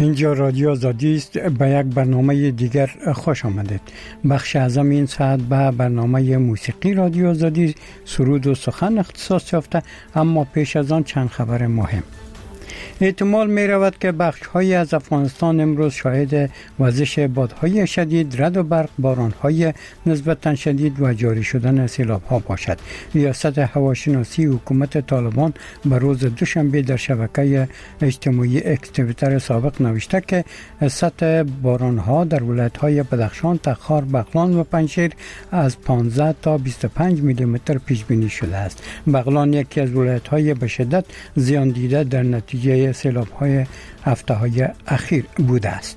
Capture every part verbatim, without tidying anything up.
اینجا رادیو آزادی است. به یک برنامه دیگر خوش آمدید. بخش اعظم این ساعت به برنامه موسیقی رادیو آزادی سرود و سخن اختصاص یافته، اما پیش از آن چند خبر مهم. احتمال می رود که بخش های از افغانستان امروز شاهد وزش بادهای شدید، رعد و برق، باران های نسبتا شدید و جاری شدن سیلاب ها باشد. ریاست هواشناسی حکومت طالبان به روز دوشنبه در شبکه اجتماعی اکس توییتر سابق نوشته که سطح باران ها در ولایت های بدخشان، تخار، بغلان و پنجشیر از پانزده تا بیست و پنج میلی متر پیش بینی شده است. بغلان یکی از ولایت های به شدت زیان دیده در نتیجه سیلاب های هفته های اخیر بوده است.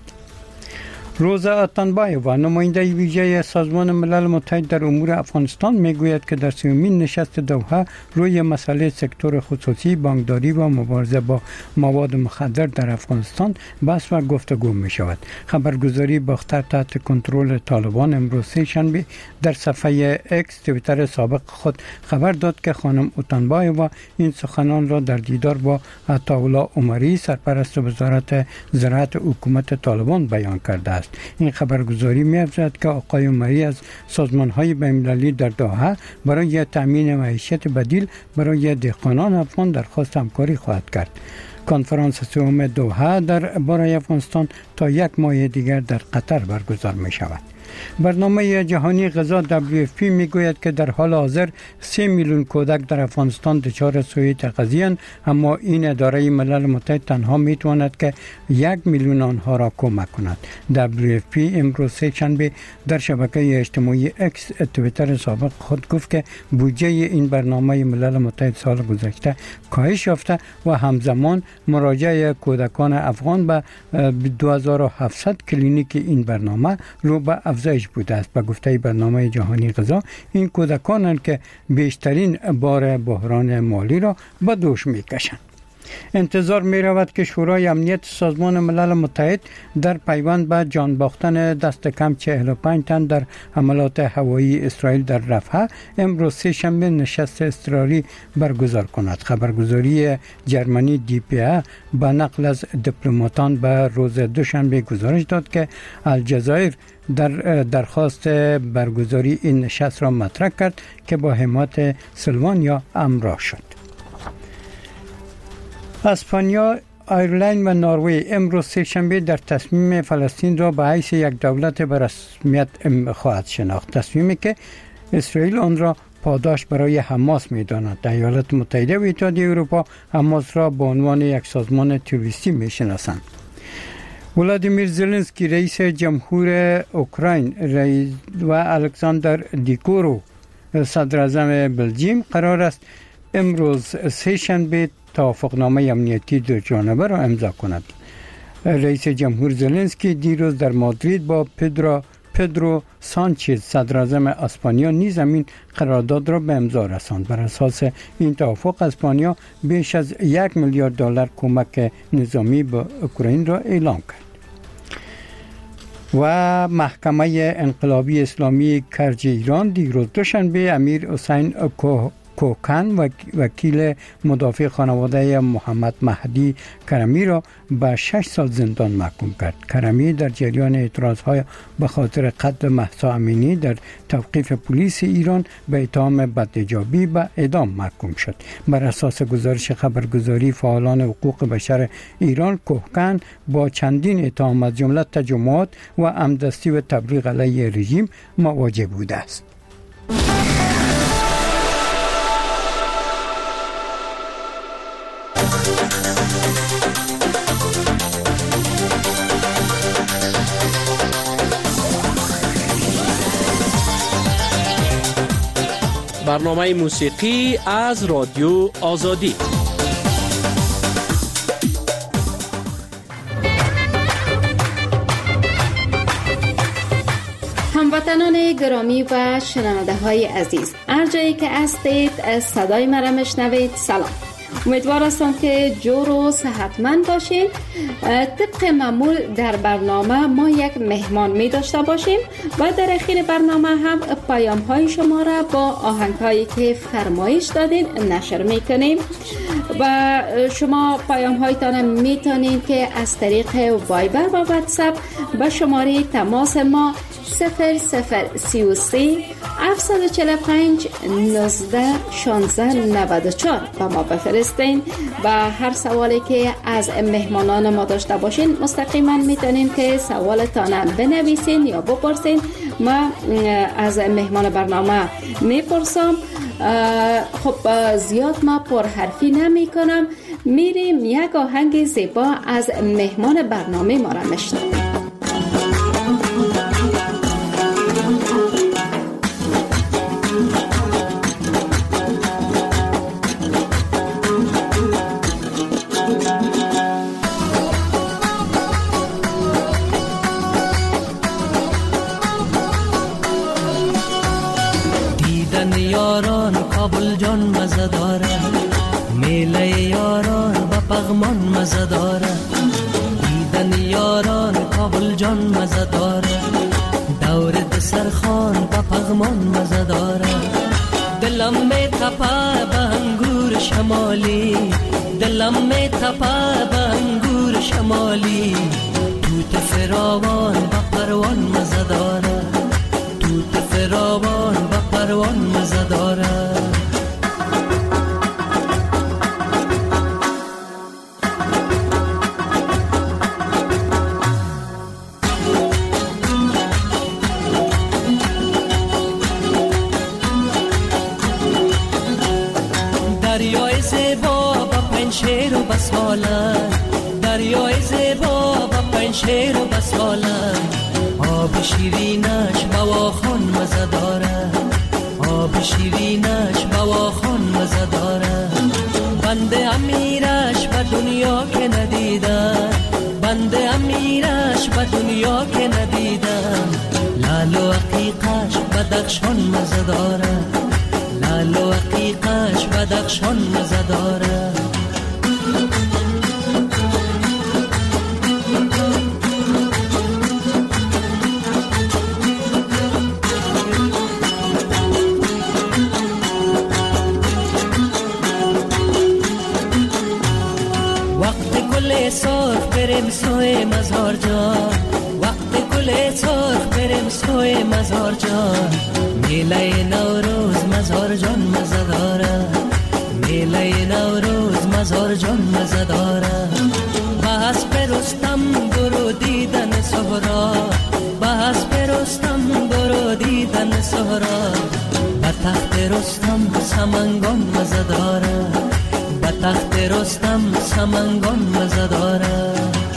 روزا اتنبایووا نماینده ویژه سازمان ملل متحد در امور افغانستان میگوید که در سومین نشست دوحه روی مسئله سکتور خصوصی، بانکداری و مبارزه با مواد مخدر در افغانستان بحث و گفتگو می شود. خبرگزاری باختر تحت کنترل طالبان امروز سه شنبه در صفحه اکس توییتر سابق خود خبر داد که خانم اتنبایووا این سخنان را در دیدار با عطاالله عمری سرپرست وزارت زراعت حکومت طالبان بیان کرده است. این خبرگزاری می‌افزاید که آقای عمری از سازمان‌های بین‌المللی در دوحه برای تأمین معیشت بدیل برای دهقانان افغان درخواست همکاری خواهد کرد. کنفرانس سوم دوحه در باره افغانستان تا یک ماه دیگر در قطر برگزار می‌شود. برنامه جهانی غذا دبلیو اف پی میگوید که در حال حاضر سه میلیون کودک در افغانستان دچار سوء تغذیه اند، اما این اداره ملل متحد تنها میتواند که یک میلیون آنها را کمک کند. دبلیو اف پی امروز سه شنبه در شبکه اجتماعی اکس توییتر سابق خود گفت که بودجه این برنامه ملل متحد سال گذشته کاهش یافته و همزمان مراجعه کودکان افغان به دو هزار و هفتصد کلینیک این برنامه رو به افزایش بوده است. به گفته برنامه جهانی غذا، این کودکانند که بیشترین بار بحران مالی را به دوش میکشند. انتظار می رود که شورای امنیت سازمان ملل متحد در پیوند به جان باختن دست کم چهل و پنج تن در حملات هوایی اسرائیل در رفح امروز سه شنبه نشست اضطراری برگزار کند. خبرگزاری جرمنی دی پی ا با نقل از دیپلماتان به روز دوشنبه گزارش داد که الجزایر در درخواست برگزاری این نشست را مطرح کرد که با حمایت سلوانیا همراه شد. اسپانیا، ایرلند و نروژ امروز سه شنبه در تصمیم فلسطین را به حیث یک دولت به رسمیت خواهد شناخت، تصمیمی که اسرائیل آن را پاداش برای حماس می‌داند. ایالات متحده و اتحادیه اروپا حماس را به عنوان یک سازمان تروریستی می‌شناسند. ولادیمیر زلنسکی رئیس جمهور اوکراین و الکساندر دیکورو صدر اعظم بلژیم قرار است امروز سه شنبه توافقنامه امنیتی دو جانبه را امضا کند. رئیس جمهور زلنسکی دیروز در مادرید با پدرو پدرو سانچز صدر اعظم اسپانیا نیز این قرارداد را به امضا رساند. بر اساس این توافق اسپانیا بیش از یک میلیارد دلار کمک نظامی به اوکراین را اعلام کرد. و محکمه انقلابی اسلامی کرج ایران دیروز دوشنبه امیر حسین کوکن وکیل مدافع خانواده محمد مهدی کرمی را به شش سال زندان محکوم کرد. کرمی در جریان اعتراضهای به خاطر قتل مهسا امینی در توقیف پلیس ایران به اتهام بدحجابی به اعدام محکوم شد. بر اساس گزارش خبرگزاری فعالان حقوق بشر ایران، کوکن با چندین اتهام از جمله تجمعات و عمدستی و تبلیغ علیه رژیم مواجه بوده است. برنامه موسیقی از رادیو آزادی. هموطنان گرامی و شنونده های عزیز، هر جایی که هستید صدای مرا میشنوید، سلام. امیدوار هستم که جور و صحتمند باشین. طبق معمول در برنامه ما یک مهمان می داشته باشیم و در اخیر برنامه هم پیام های شما را با آهنگ هایی که فرمایش دادین نشر می کنیم و شما پیام هایتان می تونین که از طریق وایبر و واتساپ به شماره تماس ما صفر صفر سی و سه هفت چهار پنج نوزده شانزده نود و چهار با ما بفرستین و هر سوالی که از مهمانان ما داشته باشین مستقیما میتونین که سوالتان بنویسین یا بپرسین. ما از مهمان برنامه میپرسم. خب زیاد ما پرحرفی نمی کنم، میریم یک آهنگ زیبا از مهمان برنامه ما را میشنویم. یاران کابل جان مزه داره، میله یاران با پغمان مزه داره. دیدن یاران کابل جان مزه داره، دور دسرخان با پغمان مزه داره. دلم می تپه به انگور شمالی، دلم می تپه به انگور شمالی. توت فراوان با پروان مزه داره، توت فراوان با پروان مزه داره. دریای زیبا با پنشیر و بسماله، دریای زیبا با پنشیر و بسماله. آب شیرینش بواخان مزه داره، آب شیرینش بواخان مزه داره. بنده امیرش به دنیا که ندیدم، بنده امیرش به دنیا که ندیدم. لال و عقیقش بدخشان مزه داره، لال و عقیقش بدخشان مزه داره. سرخ بریم سوی مزار جان، وقت گل سرخ بریم سوی مزار جان. میله نوروز مزار جان مزه داره، میله نوروز مزار جان مزه داره. به حسب رستم برو دیدن سهرا، به حسب رستم برو دیدن سهرا. به تخت رستم سمنگان مزه داره، به تخت رستم سمنگان مزه داره.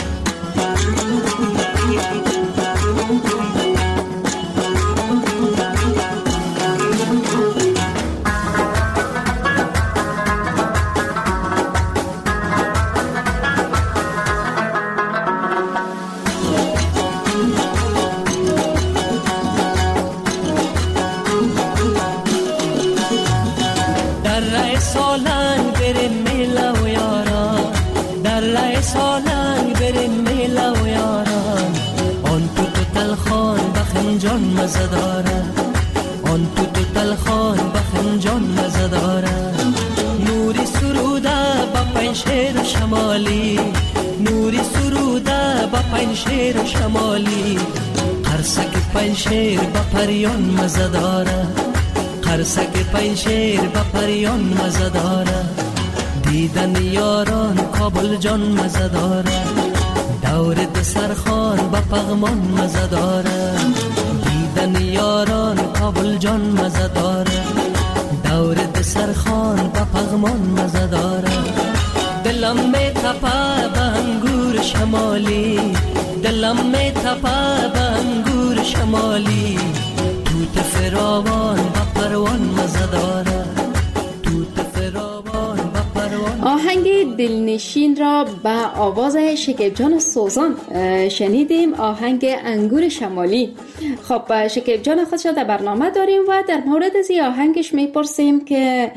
در رای سالنگ بریم میله و یاران، در رای سالنگ بریم میله و یاران. آن تو تو تلخان بخنجان مزه داره، آن تو تو تلخان بخنجان مزه داره. نوری سروده با پنشیر شمالی، نوری سروده با پنشیر شمالی. قرصک پنشیر با پریان مزه داره، قرصک پنشیر با پریان مزه داره. دیدن یاران کابل جان مزه داره، دور دسرخان با پغمان مزه داره. دیدن یاران کابل جان مزه داره، دور دسرخان با پغمان مزه داره. دلم می تپه به انگور شمالی، دلم می تپه به انگور شمالی. توت فراوان با پروان مزه داره، توت فراوان با پروان. آهنگ دلنشین را به آواز شکیب جان سوزان شنیدیم، آهنگ انگور شمالی. خب شکیب جان خودش در برنامه داریم و در مورد از این آهنگش میپرسیم که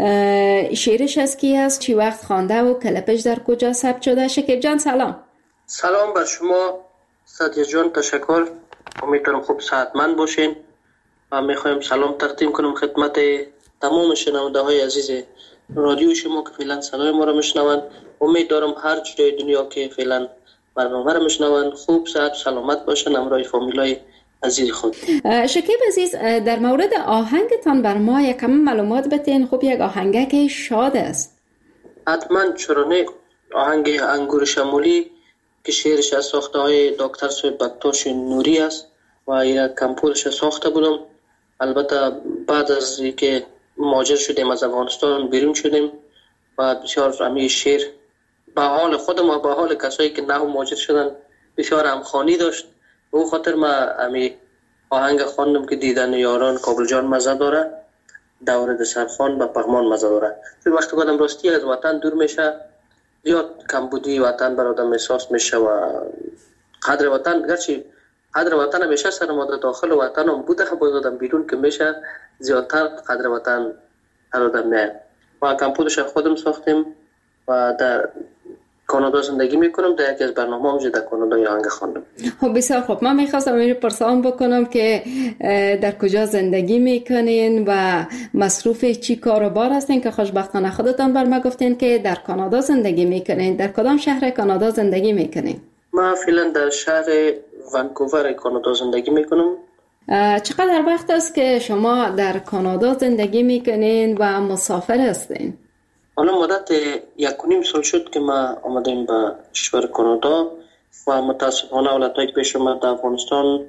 شعرش از کی است، چی وقت خوانده و کلپش در کجا ثبت شده. شکیب جان سلام. سلام بر شما سادیه جان، تشکر. امیدوارم خوب صحتمند باشین و میخوایم سلام تقدیم کنم خدمت تمام شنونده های عزیز رادیو شما که فعلا صدای ما را میشنوند. امید دارم هر جای دنیا که فعلا برنامه را میشنوند خوب صحت و سلامت باشن همراه فامیلای عزیز خود. شکیب عزیز، در مورد آهنگتان بر ما یکم معلومات بتین. خوب یک آهنگک شاد است. حتما، چرا نه. آهنگ انگور شمالی که شعرش از ساخته های دکتر سید بکتاش نوری است و یک کمپورش ساخته بودم. البته بعد از اینکه مهاجر شدیم از افغانستان بیرون شدیم و بسیار امی شعر به حال خودم و به حال کسایی که نه مهاجر شدن بسیار همخوانی داشت. به اون خاطر ما امی آهنگ خواندم که دیدن یاران کابل جان مزه داره، دور دسرخان به پغمان مزه داره. چون وقتی آدم راستی از وطن دور میشه زیاد کمبودی وطن بر آدم احساس میشه و قدر وطن، گرچه قدر وطن همیشه سر ما داخل وطن هم بوده، باز آدم بیرون که میشه زیادتر قدر وطن هر آدم میاد. و کمپودش خودم ساختیم و در کانادا زندگی میکنم. در یکی از برنامه همجه در کانادا آهنگ خواندم. خب بسیار خوب. من میخواستم این رو پرسان بکنم که در کجا زندگی میکنین و مصروف چی کار و بار هستین که خوشبختانه خودتان بر ما گفتین که در کانادا زندگی میکنین. در کدام شهر کانادا زندگی میکنین؟ من فعلا در شهر ونکوور کانادا زندگی میکنم. چقدر وقت است که شما در کانادا زندگی میکنین و مسافر هستین؟ حالا مدت یک و نیم سال شد که ما آمدیم به کشور کانادا و متاسفانه حالتایی که پیش اومد در افغانستان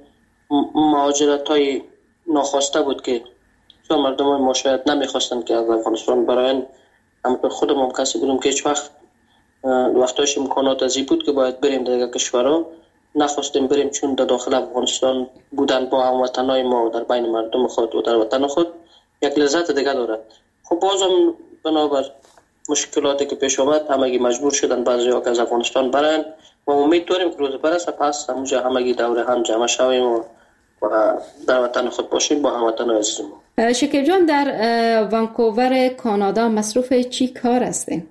مهاجرت های ناخواسته بود که چون مردم ما شاید نمیخواستن که از افغانستان براین. اما خودم هم کسی بودم که هیچ وقت وقتاش امکانات ازی بود که باید بریم در کشورها نخواستیم بریم، چون در داخل افغانستان بودن با هموطنای ما در بین مردم خود و در وطن خود یک لذت دیگه دارد. خب بازم بنابر مشکلاتی که پیش آمد همگی مجبور شدن بعضی ها که از افغانستان برن و امید داریم که روز برسه پس همونجا همگی دور هم جمع شویم و در وطن خود باشیم با هموطن عزیز ما. شکیب جان، در ونکوور کانادا مصروف چی کار هستین؟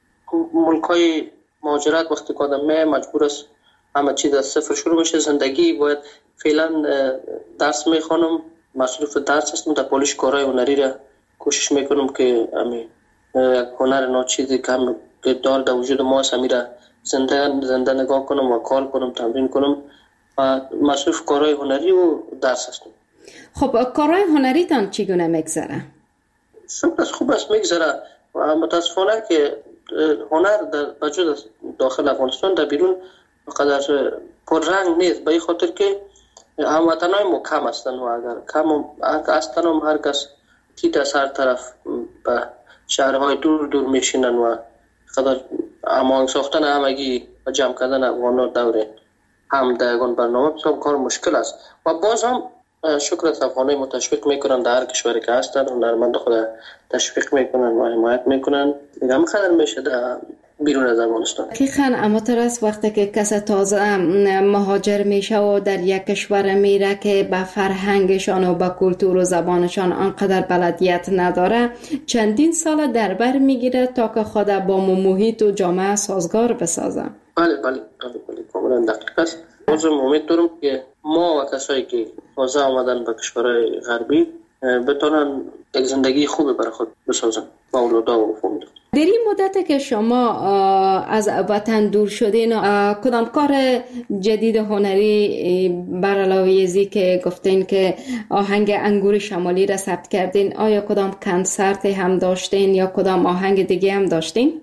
ملکای مهاجرت وقتی که آدم می مجبور است همه چیز از صفر شروع بشه. زندگی باید فعلا درس میخوانم، مصروف درس هستم. در پالیش کارهای هنری را کوشش میکنم که امی یک هنر ناچیزی که هم دار در وجود ما هست را زنده زنده نگاه کنم و کار کنم، تمرین کنم و مصروف کارهای هنری و درس هستم. خب کارهای هنری تان چگونه میگذره؟ خوب است خوب است میگذره و متاسفانه که هنر در وجود داخل افغانستان در بیرون قدر پر رنگ نیست، به این خاطر که هموطنای ما کم هستن و اگر کم هستن هم هر کس تیت از هر طرف به شهرهای دور دور میشینن و قدر هماهنگ ساختن همگی و جمع کردن افغانا دوره هم در یگان برنامه بسیار کار مشکل است و باز هم شکر از افغانای ما تشویق میکنن در هر کشوری که هستن و هنرمند خود تشویق میکنن و حمایت میکنن. دیگه هم خدر میشه در بیرون از افغانستان. دقیقاً. اما ترس وقتی که کسی تازه مهاجر میشه و در یک کشور میره که به فرهنگشان و به کلتور و زبانشان آنقدر بلدیت نداره، چندین سال در بر میگیره تا که خود با محیط و جامعه سازگار بسازه. بله بله بله بله کاملا دقیق است. بازم امید دارم که ما و کسایی که تازه آمدن به کشورهای غربی بتونن یک زندگی خوبی برای خود بسازن با اولادا و فامیل. در این مدت که شما از وطن دور شدین، کدام کار جدید هنری بر علاوه ازی که گفتین که آهنگ انگور شمالی را ثبت کردین، آیا کدام کنسرت هم داشتین یا کدام آهنگ دیگه هم داشتین؟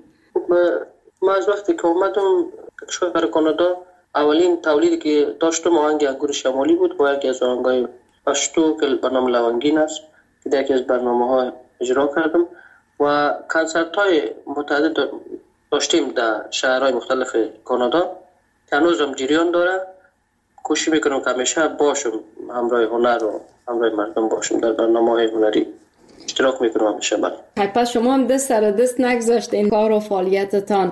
ما از وقتی که اومدم کشور کانادا اولین تولیدی که داشتم آهنگ انگور شمالی بود با یکی از آهنگای پشتو که به نام لونگین است که در یکی از برنامه ها اجرا کردم و کنسرت های متعدد داشتیم در شهرهای مختلف کانادا که هنوز هم جریان داره. کوشش میکنم که همیشه باشم همراه هنر و همراه مردم باشم در برنامه های هنری. اشتراک میکنم همیشه. بله. پس شما هم دست سر دست نگذاشتین، کار و فعالیتتان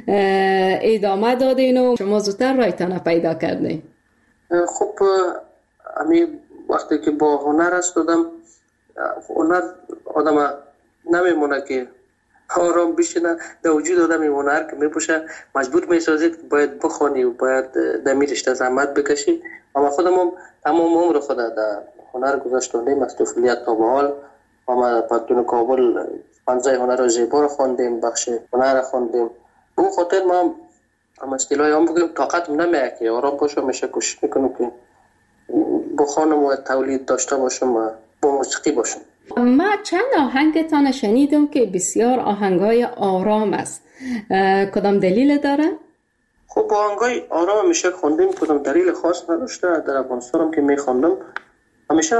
ادامه دادین و شما زودتر رایتان پیدا کردین. خب همین وقتی که با هنر استادم، هنر آدم نمیمونه که آرام بشینه، در وجود آدم هنر که میپوشه مجبور میسازید که باید بخوانی و باید در میرشته زحمت بکشی. اما خودم هم تمام عمر خود در هنر گذاشتیم از طفولیت تا به حال. ما پاتون کابل پنجاه هنر زیبا رو خواندیم، بخش هنر رو خواندیم. به خاطر ما هم اصطلاحی هم بگیم طاقت نمیاد که آرام باشم، میشه کوشش میکنم که بخوانم و تولید داشته باشم و با موسیقی باشم. ما چند آهنگتان شنیدم که بسیار آهنگای آرام است، کدام دلیل داره؟ خب آهنگای آرام همیشه خوندیم، کدام دلیل خاص نداشته. در افغانستان که میخوندم همیشه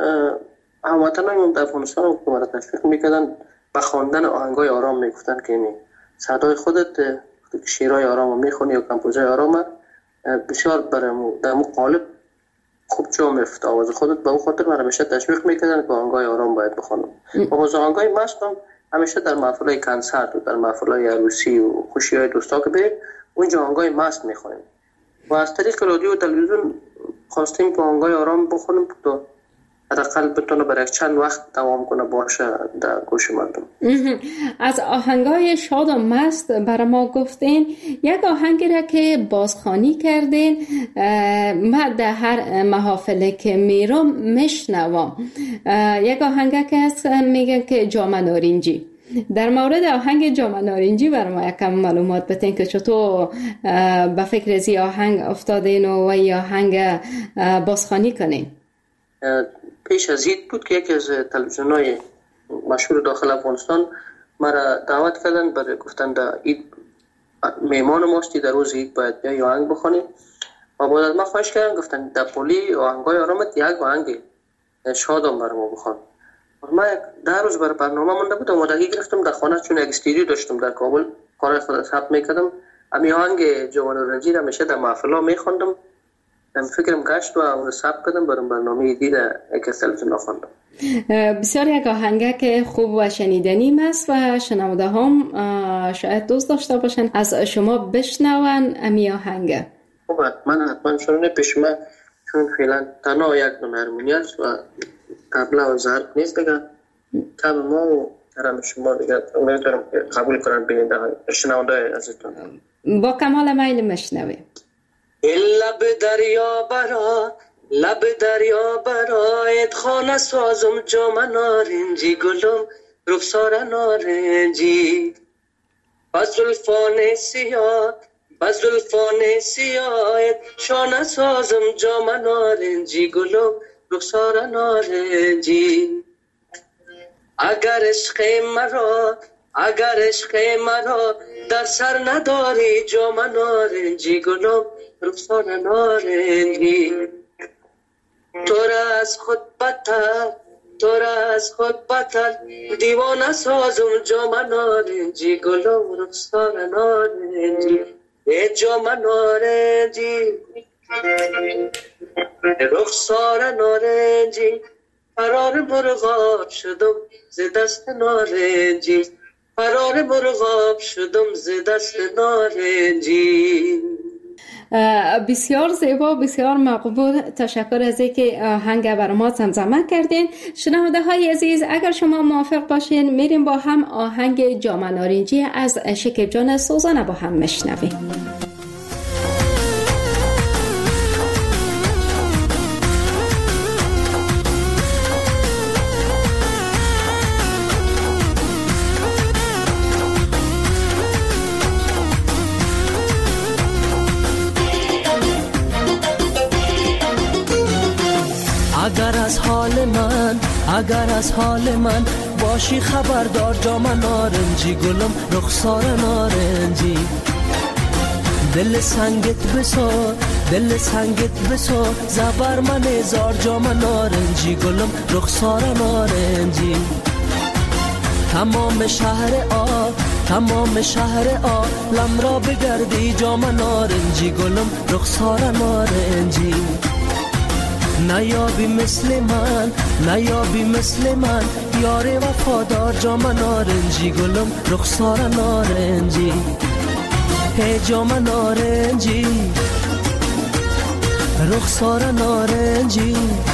هموطنان در افغانستان که مرا تشویق میکردن به خواندن آهنگای آرام، میگفتن که این صدای خودت شعرهای آرام میخونی و کمپوزهای آرام بسیار برامو در مو قالب خوب جا میفته آواز خودت. به اون خاطر من همیشه تشویق میکردن که آهنگای آرام باید بخونم. باز آهنگای مست هم همیشه در محفلهای کنسرت و در محفلهای عروسی و خوشیهای دوستا که بریم اونجا آهنگای مست میخونیم و از طریق رادیو و تلویزیون خواستیم که آهنگای آرام بخونیم تا حداقل بتونه برای چند وقت دوام کنه باشه در گوش مردم. از آهنگای شاد و مست برای ما گفتین، یک آهنگی را که بازخوانی کردین من در هر محافل که میرم میشنوم. یک آهنگ که هست میگن که جام نارنجی. در مورد آهنگ جام نارنجی برای ما یکم معلومات بتین که چطور به فکر از این آهنگ افتادین و این آهنگ بازخوانی کنین. پیش از عید بود که یکی از تلویزیون‌های مشهور داخل افغانستان مرا دعوت کردن، برای گفتن در عید میهمان ماستی، در روز عید باید بیا آهنگ بخونی و بعد از ما خواهش کردن، گفتن در پولی آهنگای آرامت یک آهنگ شادم برای ما بخون. ما در روز برای برنامه مونده بود، آمادگی گرفتم در خانه، چون یک استودیو داشتم در کابل کار خود ثبت میکردم. همین آهنگ جام نارنجی را میشه در محفل‌ها میخوندم، فکرم گشت و اون ثبت کردم برای برنامه دیده یک از تلویزیون خواندم. بسیار یک آهنگ که خوب و شنیدنی است و شنونده هم شاید دوست داشته باشن از شما بشنون امی آهنگ. خب من حتما شنونه پیش من، چون فعلا تنها یک دونه هرمونی است و قبلا و ظرف نیست دیگه. تم ما و ترم شما دیگه امیدوارم قبول کنن بیننده شنونده عزیزتون. با کمال میل میشنویم. لب دریا برا لب دریا برایت خانه سازم جام نارنجی گلم رخسار نارنجی بزلفان سیاه بزلفان سیاهت شانه سازم جام نارنجی گلم رخسار نارنجی اگر عشق مرا اگر عشق مرا در سر نداری جام نارنجی گلم رخسار نارنجی تو را از خود بتر تو را از خود بتر دیوانه سازم جام نارنجی گلم رخسار نارنجی ای جام نارنجی رخسار نارنجی فرار مرغاب شدم ز دست نارنجی فرار مرغاب شدم ز دست نارنجی. بسیار زیبا، بسیار مقبول. تشکر از اینکه آهنگ بر ما زمزمه کردین. شنونده های عزیز، اگر شما موافق باشین میریم با هم آهنگ جام نارنجی از شکیب جان سوزانه با هم میشنویم. اگر از حال من اگر از حال من باشی خبردار جام نارنجی گلم رخسار نارنجی دل سنگت بسار دل سنگت بسار زبر من زار جام نارنجی گلم رخسار نارنجی تمام شهر آ تمام شهر آ لم را بگردی جام نارنجی گلم رخسار نارنجی نیابی مثل من، نیابی مثل من، یار وفادار جام نارنجی گلم رخسار نارنجی، هی جام نارنجی رخسار نارنجی،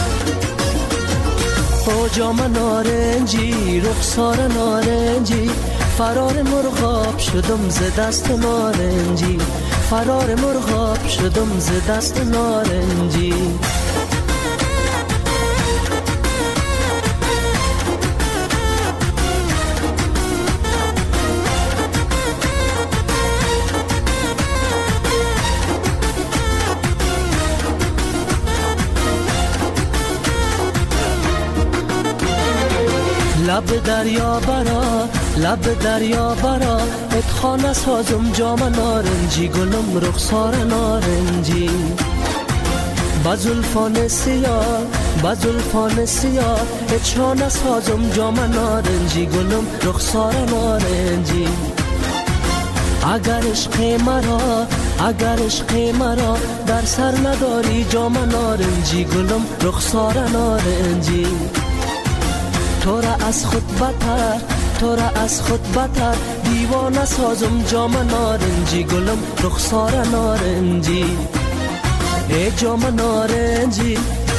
او جام نارنجی رخسار نارنجی، فرار مرغاب شدم ز دست نارنجی، فرار مرغاب شدم ز دست نارنجی. لب دریا برا، لب دریا برا، ات خانه سازم جام نارنجی گلم رخسار نارنجی، با زلفان سیاه، با زلفان سیاه، ات خانه سازم جام نارنجی گلم رخسار نارنجی. اگر عشق مرا، اگر عشق مرا در سر نداری جام نارنجی گلم رخسار نارنجی، تو را از خود بتر، تو را از خود بتر، دیوانه سازم جام نارنجی گلم رخسار نارنجی، ای جام نارنجی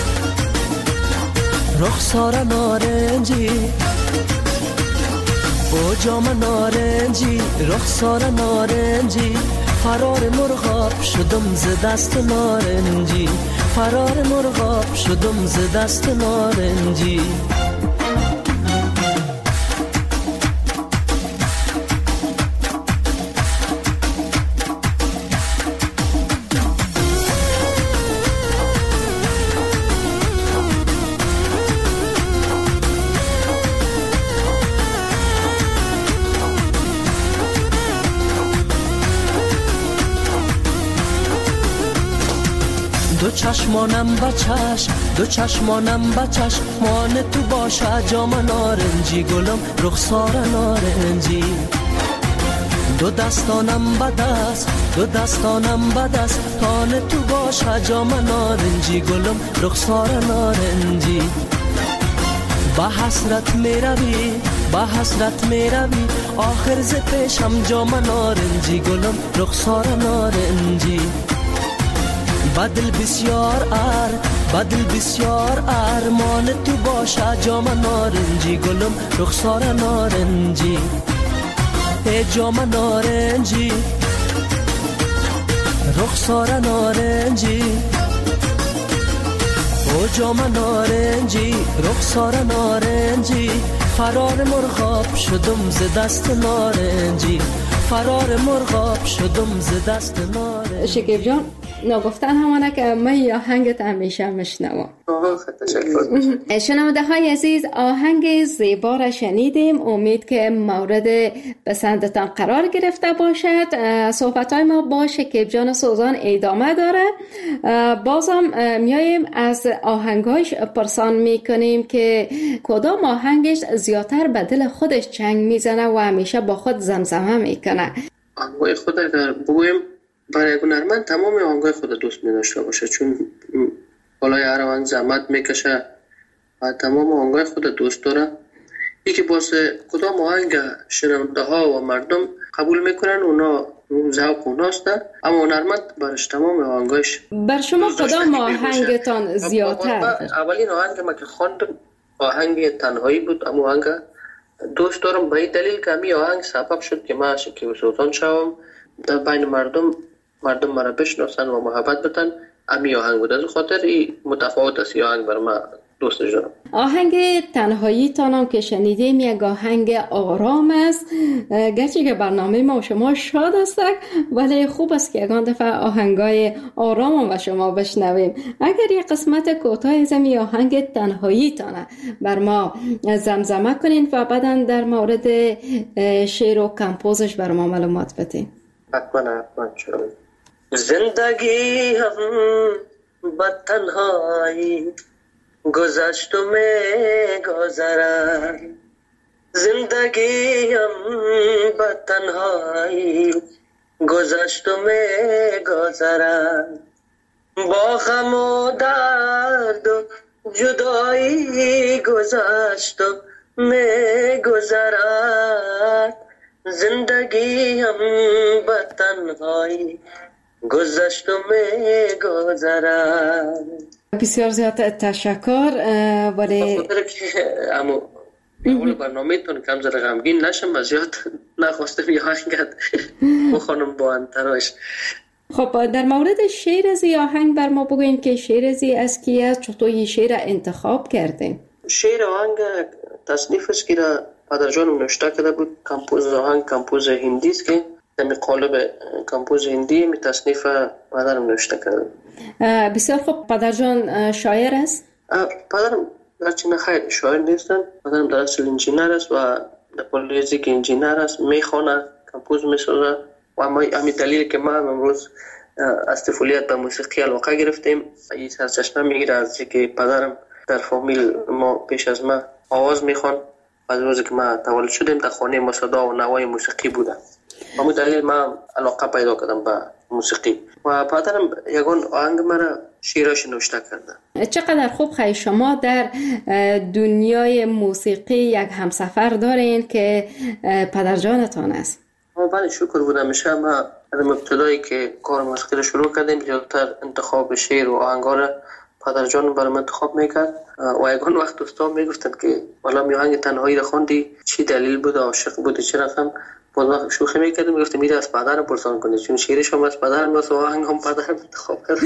رخسار نارنجی، او جام نارنجی رخسار نارنجی، فرار مرغاب شدم ز دست نارنجی، فرار مرغاب شدم ز دست نارنجی. دو چشمانم بچش، دو چشمانم بچش، مان تو باشه جام نارنجی گلم رخسار نارنجی، دو دستانم بدست، دو دستانم بدست، تان تو باشه جام نارنجی گلم رخسار نارنجی. با حسرت می روی، با حسرت می روی، آخر ز پیشم جام نارنجی گلم رخسار نارنجی، بدل بسیار ار، بدل بسیار ارمان تو باشه جام نارنجی گلم رخسار نارنجی، ای جام نارنجی رخسار نارنجی، او جام نارنجی رخسار نارنجی، فرار مرغاب شدم ز دست نارنجی، فرار مرغاب شدم ز دست نارنجی. شکیب جان نگفتن همانه که من یا آهنگت همیشه میشنوم. شنونده های عزیز، آهنگ زیبا را شنیدیم، امید که مورد پسندتان قرار گرفته باشد. صحبت های ما با شکیب جان سوزان ادامه داره. بازم میاییم از آهنگاش پرسان میکنیم که کدام آهنگش زیادتر به دل خودش چنگ میزنه و همیشه با خود زمزمه میکنه. آهنگای خود اگر بگویم برای هنرمند تمام آهنگای خود دوست می داشته باشه، چون بالای هر آهنگ زحمت میکشه و تمام آهنگای خود دوست داره. یکی واسه کدام آهنگ شنونده ها و مردم قبول میکنن اونا ذوق اوناست، اما هنرمند برش تمام آهنگایش. بر شما کدام آهنگتان زیادتر؟ اولین آهنگ ما که خواندم آهنگ تنهایی بود، اما آهنگ دوست دارم به این دلیل که همین آهنگ سبب شد که من شکیب سوزان شوم، در بین مردم مردم مرا بشناسن و محبت بتن. امی آهنگ بود، از خاطر این متفاوت است آهنگ بر من دوست دارم. آهنگ تنهایی تانم که شنیدیم یک آهنگ آرام است، گرچه که برنامه ما و شما شاد است ولی خوب است که یکان دفعه آهنگای آرام و شما بشنویم. اگر یک قسمت کوتاه از این آهنگ تنهایی تانه بر ما زمزمه کنین و بعدا در مورد شعر و کمپوزش بر ما معلومات بدین. حتما حتما. زندگی هم با تنهایی گذشت و می گذرد، زندگی هم با تنهایی گذشت و می گذرد، با غم و درد و جدایی گذشت و می گذرد، زندگی هم به تنهایی گذشت و می گذرد. بسیار زیاد تشکر. ولی خاطر که امو اول برنامه تون کم زده غمگین نشم، از یاد نخواستم یه آهنگت بخونم با انتراش. خب در مورد شعر از این آهنگ بر ما بگوین که شعر از این از کی است، چطور این شعر انتخاب کردین؟ شعر آهنگ تصنیف است که پدر جانم نوشته کرده بود. کمپوز آهنگ کمپوز هندی است که در قالب کمپوز هندی می تصنیف پدرم نوشته کرده. بسیار خوب. پدر جان شاعر است؟ پدرم درچه نخیر شاعر نیستن. پدرم در اصل انجینر است و در پولیزیک انجینر است، میخوانه، کمپوز میسازه. و اما همین دلیل که ما امروز از طفولیت به موسیقی علاقه گرفتیم، این سرچشمه میگیره از اینکه پدرم در فامیل ما پیش از ما آواز میخوان. از روزی که ما تولد شدیم در خانه ما صدا و نوای موسیقی بوده. همون دلیل ما علاقه پیدا کردم به موسیقی و پدرم یگان آهنگ مرا شعرش نوشته کرده. چقدر خوب. خیلی شما در دنیای موسیقی یک همسفر دارین که پدر جانتان است. بله شکر بودم. میشه ما از ابتدایی که کار موسیقی رو شروع کردیم زیادتر انتخاب شعر و آهنگا را پدر جان برام انتخاب میکرد و یگان وقت دوستا میگفتن که والا می آهنگ تنهایی را خواندی چی دلیل بود، عاشق بودی چه رقم؟ باز وقت شوخی میکردم میگفتم میره از پدرم پرسان کنید چون شعرش هم از پدرم است و آهنگ هم پدرم انتخاب کرد.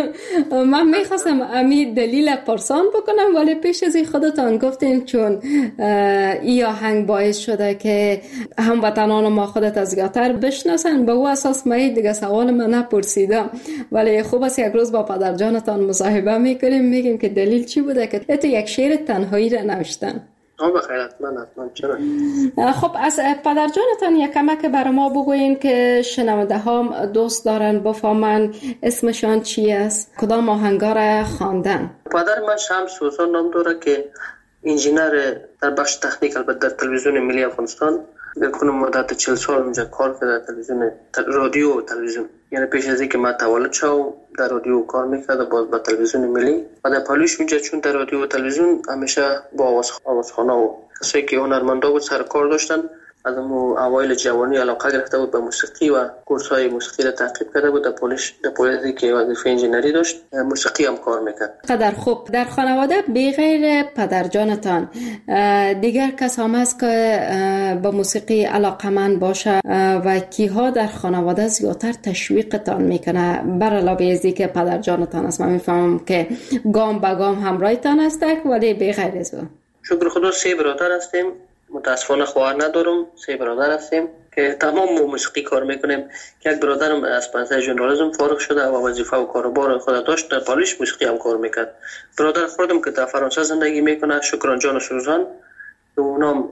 من میخواستم امی دلیل پرسان بکنم ولی پیش از این خودتان گفتین چون این آهنگ باعث شده که هموطنان ما خودت از زیادتر بشناسن، به او اساس من دیگه سوال من نپرسیدم. ولی خوب است یک روز با پدر جانتان مصاحبه میکنیم، میگیم که دلیل چی بوده که اتو یک شعر تنهایی را نوشتن. آه بخیر حتما حتما. چرا؟ خب از پدر جانتان یک کمک برای ما بگوین که شنونده ها دوست دارن بفهمن اسمشان چی است، کدام آهنگا را خواندن. پدر من شمس سوزان نام داره که انجینر در بخش تکنیک البته در تلویزیون ملی افغانستان. کنم مدت چهل سال اونجا کار کرده در تلویزیون رادیو و تلویزیون، یعنی پیش از اینکه من تولد شدم در رادیو کار میکرد باز با تلویزیون ملی و در پالیش اونجا چون در رادیو و تلویزیون همیشه با آواز آوازخوانه و کسایی که هنرمندا بود سر کار داشتن. از اون اوایل جوانی علاقه گرفته بود به موسیقی و کورس‌های موسیقی را تعقیب کرده بود. در پلیس در پلیسی که وظیفه انجینری داشت موسیقی هم کار میکرد. قدر خوب. در خانواده بغیر پدر جانتان دیگر کس هم هست که به موسیقی علاقمند باشه و کیها در خانواده زیادتر تشویقتان میکنه بر علاوه از اینکه پدر جانتان است؟ من میفهمم که گام به گام همراهتان است ولی بغیر از اون. شکر خدا سه برادر هستیم. متاسفانه خواهر ندارم. سه برادر هستیم که تمام موسیقی کار میکنیم. یک برادرم از پانزده ژورنالیسم فارغ شده و وظیفه و کاروبار خود داشت، در پاریس موسیقی هم کار میکرد. برادر خودم که در فرانسه زندگی میکنه، شکران جان و سوزان، اونام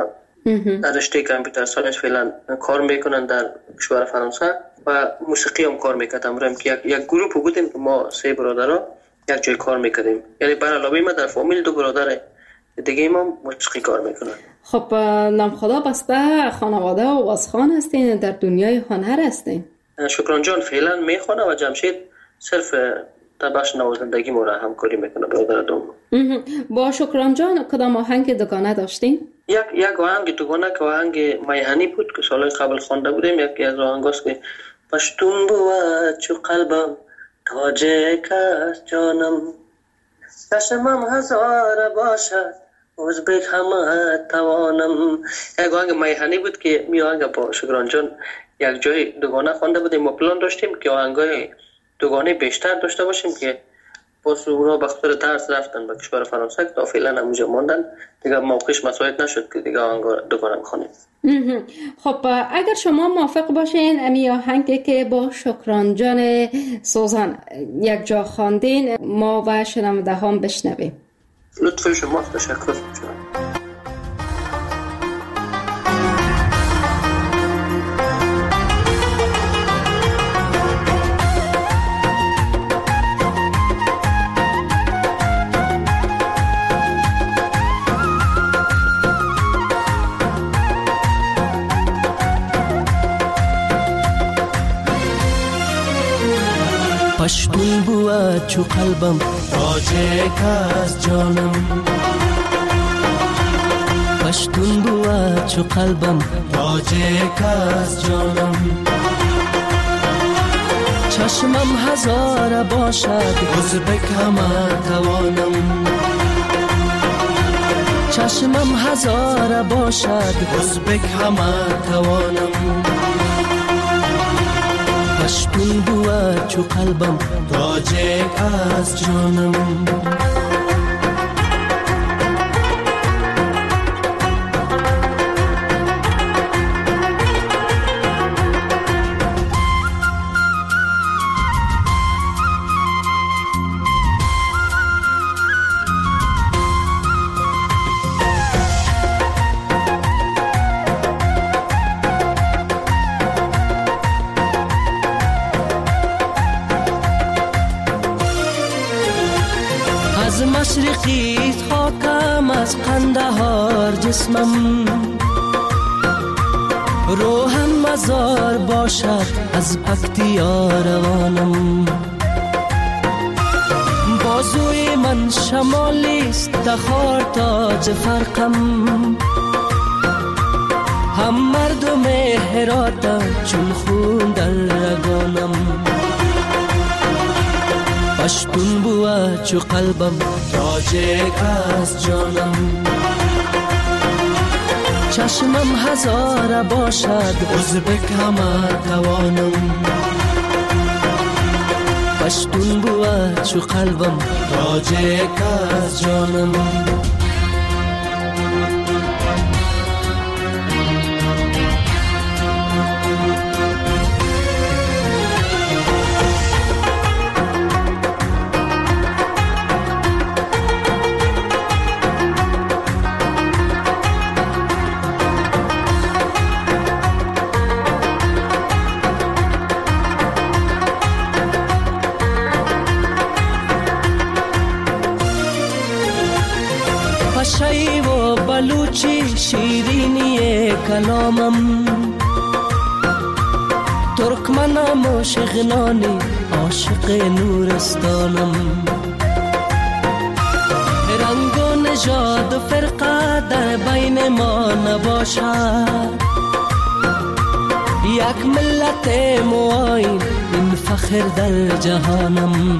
در رشته کامپیوتر ساینس فعلا کار میکنن در کشور فرانسه و موسیقی هم کار میکردم. که یک یک گروه بودیم که ما سه برادرها یک جای کار میکردیم. یعنی بر علاوه ما در فامیل دو برادر دیگه ما موسیقی کار میکنن. خب نام خدا بسته خانواده و آوازخوان هستین، در دنیای هنر هستین. شکران جان فعلا میخونه و جمشید صرف در بخش نوازندگی ما را همکاری میکنه برادر دوم. با شکران جان کدام آهنگ دوگانه داشتین؟ یک یک آهنگ دوگانه که آهنگ میهنی بود که سال قبل خوانده بودیم. یکی از آهنگاست که پشتون بود چو قلبم تاجک است جانم، چشمم هزار باشد ازبک همه توانم. یک آهنگ میهنی بود که می آهنگ با شکران جان یک جای دوگانه خوانده بودیم. ما پلان داشتیم که آهنگای دوگانه بیشتر داشته باشیم که باز اونا به خاطر درس رفتن به کشور فرانسه که تا فعلا همونجا ماندن، دیگه موقعش مساعد نشد که دیگه آهنگ دوگانه بخونیم. خب اگر شما موافق باشین امی آهنگی که با شکران جان سوزان یک جا خواندین ما و شنونده هم بشنویم. لطف شما، تشکر می‌کنم. پشتون بود چو قلبم تاجک از جانم، پشتون بود چو قلبم تاجک از جانم. چشمم هزار باشد ازبک همه توانم، چشمم هزار باشد ازبک همه توانم. پشتون بود چو قلبم تاجک از جانم. مشرقیت خاکم از قندهار جسمم، روحم مزار باشد از پکتیا روانم. بازوی من شمالیست تخار تاج فرقم، هم مردم هراتم چون خون در رگانم. پشتون بود چو قلبم تاجک از جانم، چشمم هزار باشد ازبک همه توانم. پشتون بود چو قلبم تاجک از جانم. شی و بلوچی شیرینی کلامم، ترکمنم و شغنانی عاشق نورستانم. رنگ و نژاد و فرقه در بین ما نباشد، یک ملت معاین این فخر در جهانم.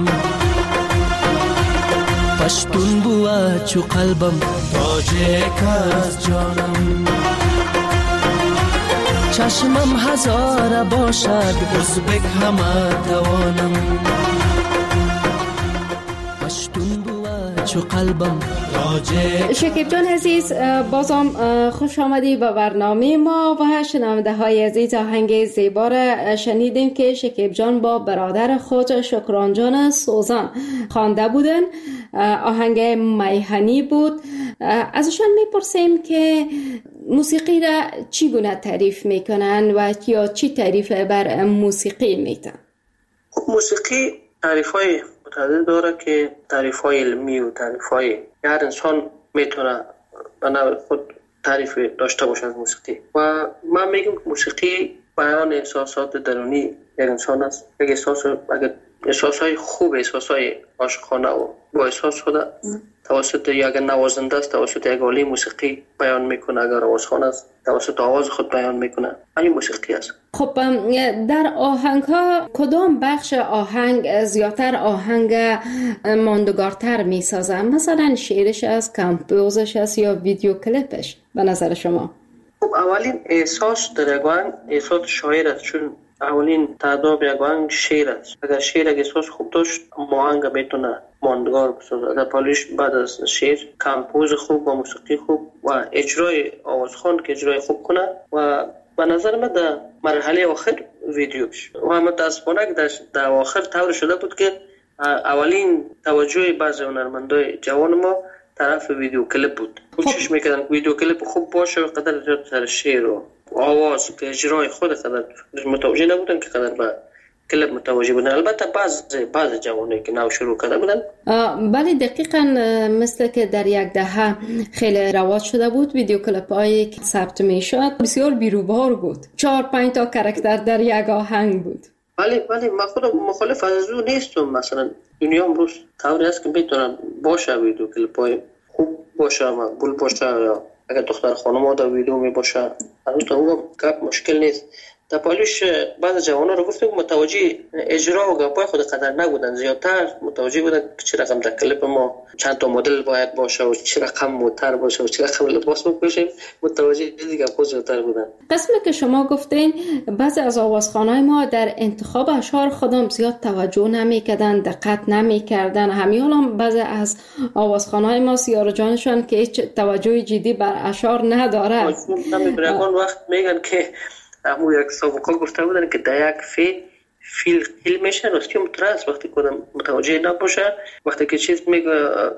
پشتون بود چو قلبم تاجک از جانم، چشمم هزار باشد ازبک همه توانم. پشتون بود چو قلبم تاجک. شکیب جان عزیز، بازم خوش آمدی به برنامه ما و شنونده های عزیز. آهنگ زیبا را شنیدیم که شکیب جان با برادر خود شکران جان سوزان خوانده بودن. آهنگ میهنی بود. ازشان میپرسیم که موسیقی را چی گونه تعریف میکنن و یا چی تعریف بر موسیقی میتن؟ خب موسیقی تعریف های متعدد داره که تعریف های علمی و تعریف های هر انسان میتونه به نوع خود تعریف داشته باشه از موسیقی. و من میگم که موسیقی بیان احساسات درونی یک انسان است. یک احساس اگر احساس های خوب، احساس های عاشقانه و با احساس خود توسط یک نوازنده است، توسط یک آله موسیقی بیان میکنه. اگر آوازخوان است توسط آواز خود بیان میکنه. همین موسیقی است. خب در آهنگ ها کدام بخش آهنگ زیادتر آهنگ ماندگارتر میسازن؟ مثلا شعرش است، کمپوزش است یا ویدیو کلیپش به نظر شما؟ خب اولین احساس در یک آهنگ احساس شاعر است، چون اولین تعداد یک آهنگ شعر است. اگر شعر یک احساس خوب داشت آهنگ میتونه ماندگار بسازه. در پالیش بعد از شعر کمپوز خوب و موسیقی خوب و اجرای آوازخوان که اجرای خوب کنه و به نظر من در مرحله آخر ویدیوش و متاسفانه که در, در آخر طور شده بود که اولین توجه بعضی هنرمندای جوان ما طرف ویدیو کلیپ بود. کوشش میکردن ویدیو کلیپ خوب باشه و قدر زیاد سر شعر و آواز که اجرای خود قدر متوجه نبودن که قدر به کلیپ متوجه بودن. البته بعض بعض جوانایی که نو شروع کرده بودن. بله دقیقاً مثل که در یک دهه خیلی رواج شده بود ویدیو کلیپ هایی که ثبت میشد بسیار بیروبار بود. چهار پنج تا کاراکتر در یک آهنگ بود. بله بله من خودم مخالف از اون نیستم. مثلا دنیا امروز طوری است که میتونن باشه ویدیو کلیپای خوب باشه مقبول باشه، یا اگر دختر خانم ها در ویدیو می باشه هنوز تا اون گپ مشکل نیست. در پالیش بعض جوانان رو گفتم متوجه اجرا و گپای خود قدر نبودن، زیادتر متوجه بودن که چه رقم در کلیپ ما چند تا مدل باید باشه و چه رقم موتر باشه و چه رقم لباس بپوشیم، متوجه دیگه خود زیادتر بودن. قسمی که شما گفتین بعضی از آوازخوانای ما در انتخاب اشعار خودم زیاد توجه نمیکردن، دقت نمیکردن. همین هم بعضی از آوازخوانای ما سیاره جانشون که هیچ توجه جدی بر اشعار نداره. همین وقت میگن که همون یک سابقا گفته بودن که در یک فی فیل فیلم میشه راستی مترس وقتی کدام متوجه نباشه، وقتی که چیز میگه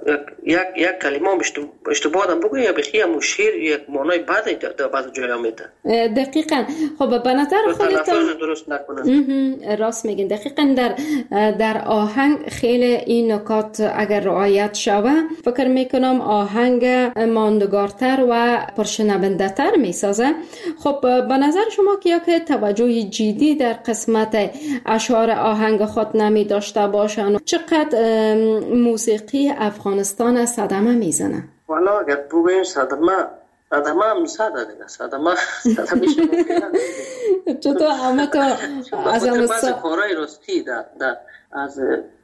یک یک کلمه اشتباه هم بگه یا بخی همون شیر یک معنای بعدی در بعض جاها میده. دقیقاً. خب به نظر خودتون درست نکنن. راست میگین. دقیقاً در در آهنگ خیلی این نکات اگر رعایت شوه فکر میکنم آهنگ ماندگارتر و پرشنونده میسازه. خب به نظر شما که یا که توجه جدی در قسمت اشعار آهنگ خود نمی داشته باشن، چقدر موسیقی افغانستان صدمه میزنه؟ والا اگر بگویم صدمه صدمه هم زده دیگه صدمه صدمه میشه ممکنه چطور اما تو از اون بعضی کارهای راستی در در از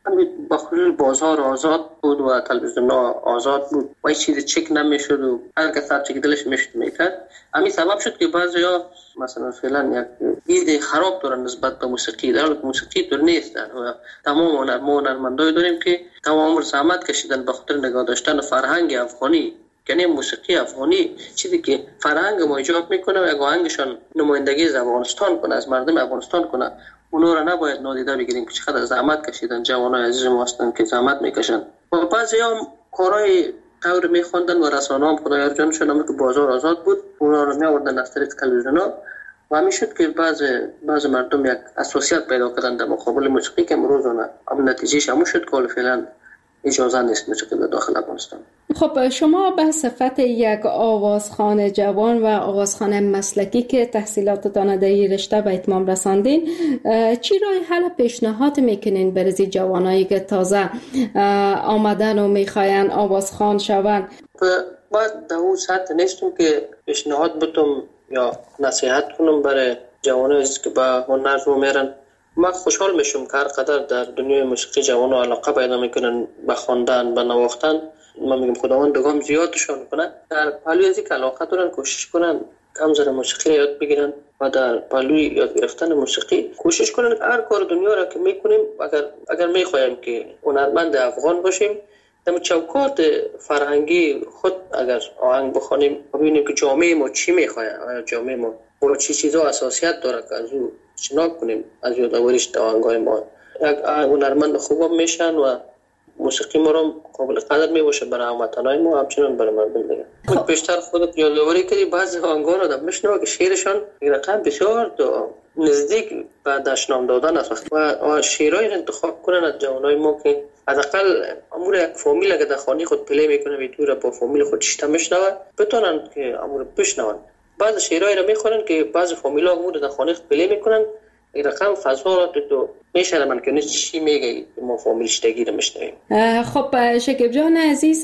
بخصوص بازار آزاد بود و تلویزیون آزاد بود و هیچ چیز چک نمیشد و هر کس هر چی که دلش میشد میکرد. همین سبب شد که بعضیا مثلا فعلا یک دید خراب دارن نسبت به موسیقی، در حالی که موسیقی دور نیست. و تمام هنرمندای داریم که تمام عمر زحمت کشیدن به خاطر نگاه داشتن فرهنگ افغانی، یعنی موسیقی افغانی چیزی که فرهنگ ما ایجاد میکنه و یک آهنگشان نمایندگی از افغانستان کنه، از مردم افغانستان کنه، اونا را نباید نادیده بگیریم که چقدر زحمت کشیدن. جوانای عزیز ما هستن که زحمت میکشن و بعضی هم کارهای طور میخوندن و رسانه هم خدایار جانشون هم که بازار آزاد بود اونا رو میآوردن از طریق تلویزیون ها و همین شد که بعض بعض مردم یک اساسیت پیدا کردن در مقابل موسیقی که امروز اونا هم نتیجهش همون شد که فعلا اجازه نیست موسیقی در داخل افغانستان. خب شما به صفت یک آوازخوان جوان و آوازخوان مسلکی که تحصیلاتتان در این رشته به اتمام رساندین، چی راه حل پیشنهاد میکنین برای جوانایی که تازه آمدن و میخواین آوازخوان شون؟ باید در اون سطح نیستم که پیشنهاد بتم یا نصیحت کنم برای جوانایی که به هنر رو میرن. من خوشحال میشم که هر قدر در دنیای موسیقی جوانو علاقه پیدا میکنن به خواندن به نواختن. من میگم خداوند دوام زیادشون کنه. در پهلوی از این علاقه دارن کوشش کنن کم ذره موسیقی یاد بگیرن و در پهلوی یاد گرفتن موسیقی کوشش کنن که هر کار دنیا را که میکنیم اگر اگر میخوایم که هنرمند افغان باشیم در چوکات فرهنگی خود اگر آهنگ بخوانیم ببینیم که جامعه ما چی میخواد، جامعه ما با چی چیزا اساسیت داره که از او شناخت کنیم، از یادآوریش در آهنگای ما یک هنرمند خوب میشن و موسیقی ما رو قابل قدر میباشه برای هموطنای ما همچنان برای مردم دیگه. خود بیشتر خودت یادآوری کردی بعضی آهنگا رو دم میشنوه که شعرشان رقم بسیار دو نزدیک به دشنام دادن است و شعرهای انتخاب کنن از جوانای ما که حداقل امور یک فامیل اگه در خانه خود پلی میکنه ویدیو را با فامیل خود شتا میشنوه بتونن که امور بشنون. بعض شعرهایی را میخونن که بعض فامیلا امور در خانه خود پلی میکنن رقم فضا را تو میشه من که چی میگه ما فامیل شتگی رو میشنویم. خب شکیب جان عزیز،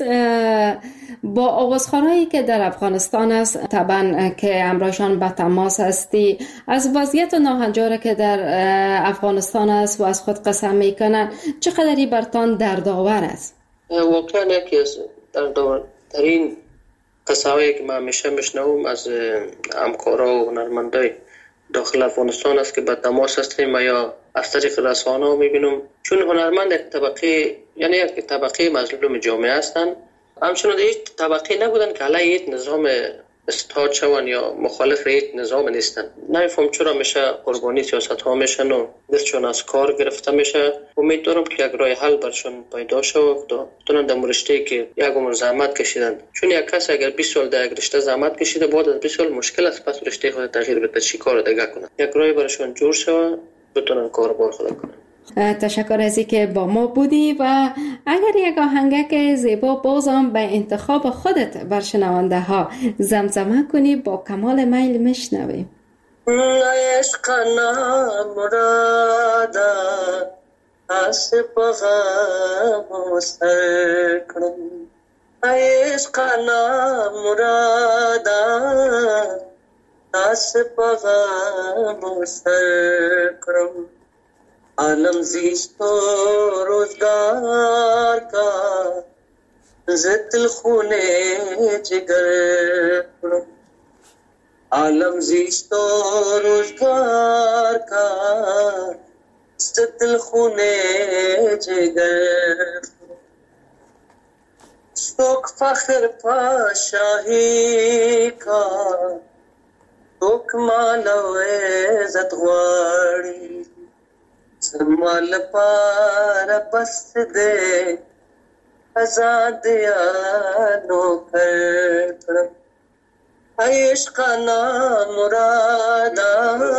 با آوازخوانایی که در افغانستان است طبعا که همراهشان به تماس هستی، از وضعیت ناهنجار که در افغانستان است و از خود قسم میکنن چقدری برتان دردآور است؟ واقعا یکی از دردآورترین قصه‌هایی که من همیشه میشنوم از همکارا و هنرمندای داخل افغانستان است که به تماس هستیم یا از طریق رسانه‌ها میبینم، چون هنرمند یک طبقه یعنی یک طبقه مظلوم جامعه هستند، همچنان هیچ طبقه نبودن که علیه یک نظام استاد شوند یا مخالف یک نظام نیستن. نمیفهم چرا میشه قربانی سیاست ها میشن و دستشون از کار گرفته میشه. امیدوارم که یک راه حل برشون پیدا شود تا بتونن در رشته که یک عمر زحمت کشیدن، چون یک کس اگر بیست سال در یک رشته زحمت کشیده بعد از بیست سال مشکل است پس رشته خود تغییر بده چی کار دیگه کنه، یک راه برشون جور شود بتونن کاربار خود کنن. تشکر از اینکه با ما بودی و اگر یک آهنگک زیبا بازم به انتخاب خودت بر شنونده ها زمزمه کنی با کمال میل میشنویم. عشق نامرادا تاس پغام سر کړم عشق نامرادا تاس پغام سر کړم عالم زیست و روزگار کا زتل خونے جگر کړم عالم زیست و روزگار کا ستل خونے جگر شوق فخر پاشاہی کا توک مالو عزت غواړي سمال پار بس دے آزاد یا نوکر کړم عشق نامرادا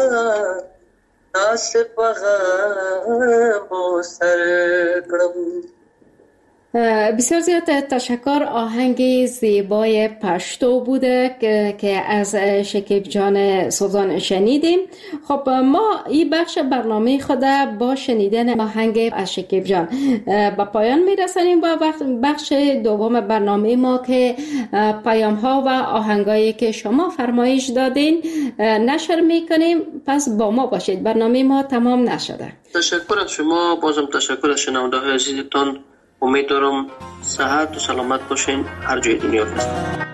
تاس پغام سر کړم. بسیار زیاد تشکر. آهنگ زیبای پشتو بوده که از شکیب جان سوزان شنیدیم. خب ما این بخش برنامه خود با شنیدن آهنگ از شکیب جان با پایان میرسانیم. با بخش دوم برنامه ما که پیام ها و آهنگایی که شما فرمایش دادین نشر میکنیم. پس با ما باشید، برنامه ما تمام نشده. تشکر از شما. بازم تشکر از شنونده های عزیزتان. امیدوارم صحت و سلامت باشین هر جای دنیا هستید.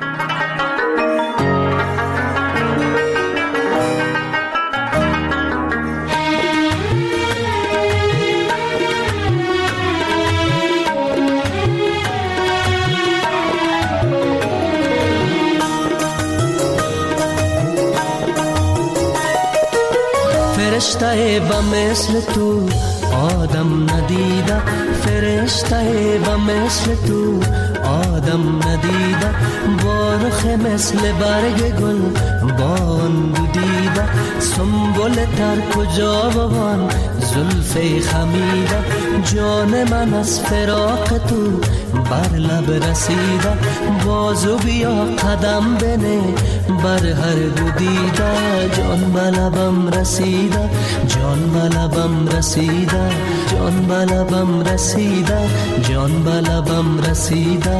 فرشته با مثل تو آدم ندیده، فرشته با مثل تو آدم ندیده، بارخ مثل برگ گل بان دیده، سنبل تر کجا بوان زلف خمیده، جان من از فراق تو بر لب رسیده، بازو بیا قدم بنه بر هر دو دیده، جان بلبم رسیده، جان بلبم رسیده، جان بلبم رسیده، جان بلبم رسیده.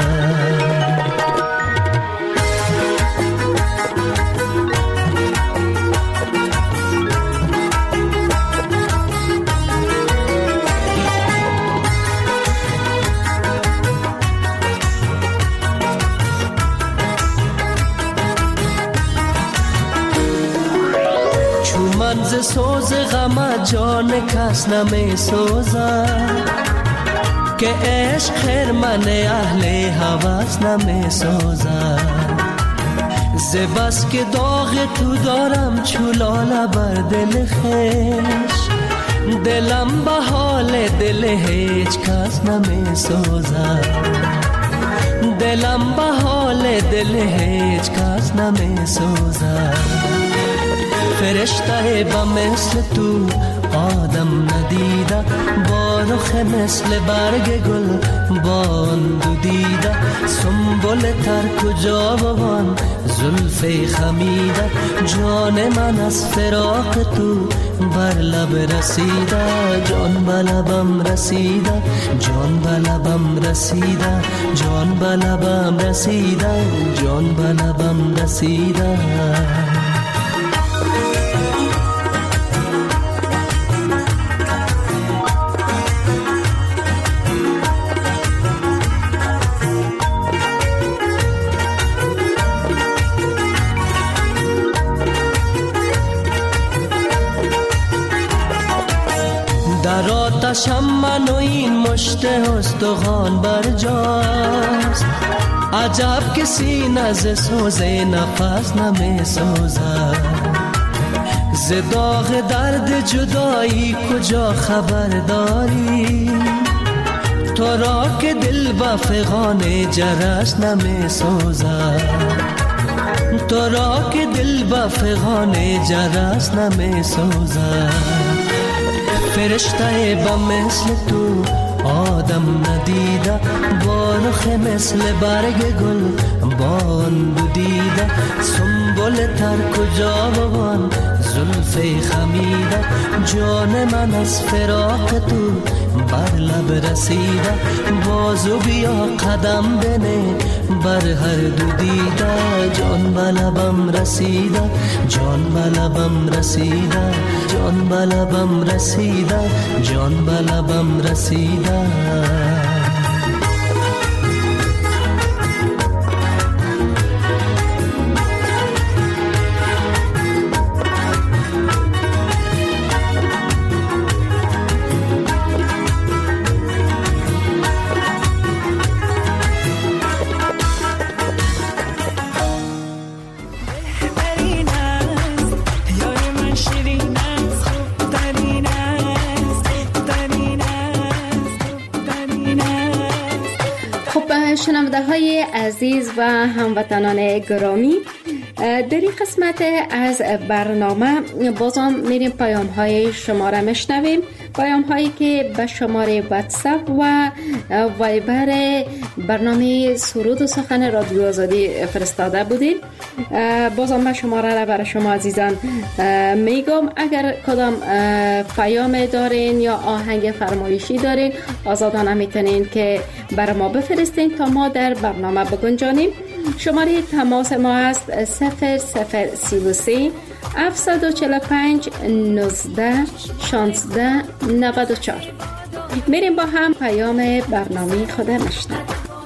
ز سوز غم جان کس نمی سوزد، که عشق خرمن اهل هوس نمی سوزد، ز بس که داغ تو دارم چولاله بر دل خویش، دلم به حال دل هیچ کس نمی سوزد، دلم به حال دل هیچ کس نمی سوزد. فرشته با مثل تو آدم ندیده، بارخ مثل برگ گل بان دو دیده، سنبل تر کجا بوان زلف خمیده، جان من از فراق تو بر لب رسیده، جان بلبم رسیده، جان بلبم رسیده، جان بلبم رسیده، جان بلبم رسیده. در آتشم من و این مشت استخوان برجاست، عجب که سینه ز سوز نفس نمی سوزد، ز داغ درد جدایی کجا خبر داری، تو را که دل با فغان جرس نمی سوزد، تو را که دل با فغان جرس نمی سوزد. فرشته با مثل تو آدم ندیده با رخ مثل برگ گل بان بودیده سنبل تر کجا بوان زلف خمیده جان من از فراق تو بر لب رسیده بازو بیا قدم بنه بر هر دو دیده جان بلبم رسیده جان بلبم رسیده جان بلبم رسیده جان بلبم رسیده شنونده های عزیز و هموطنان گرامی، در این قسمت از برنامه بازم میریم پیام های شما را میشنویم، پیام هایی که به شماره واتساپ و وایبر برنامه سرود و سخن رادیو آزادی فرستاده بودید. بازم من شماره را برای شما عزیزان میگم، اگر کدام پیام دارین یا آهنگ فرمایشی دارین آزادانه میتونین که برای ما بفرستین تا ما در برنامه بگنجانیم. شماره تماس ما است صفر صفر سی و سه هفتصد و چهل و پنج نوزده شانزده نود و چهار. میریم با هم پیام برنامه خود مشنویم.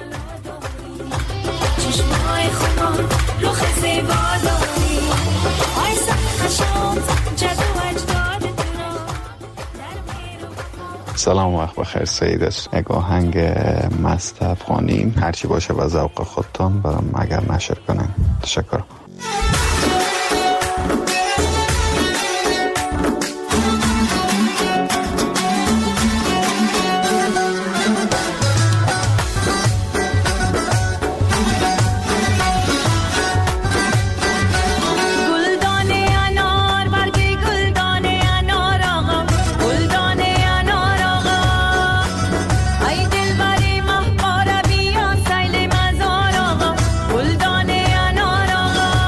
چشمای خونان رخ زیباداری آی سخشان جدو اجداد سلام و وقت بخیر. سعید است. یک آهنگ مست افغانی هرچی باشه و ذوق خودتان برام اگر نشر کنن. تشکر. گلدانه انار آقا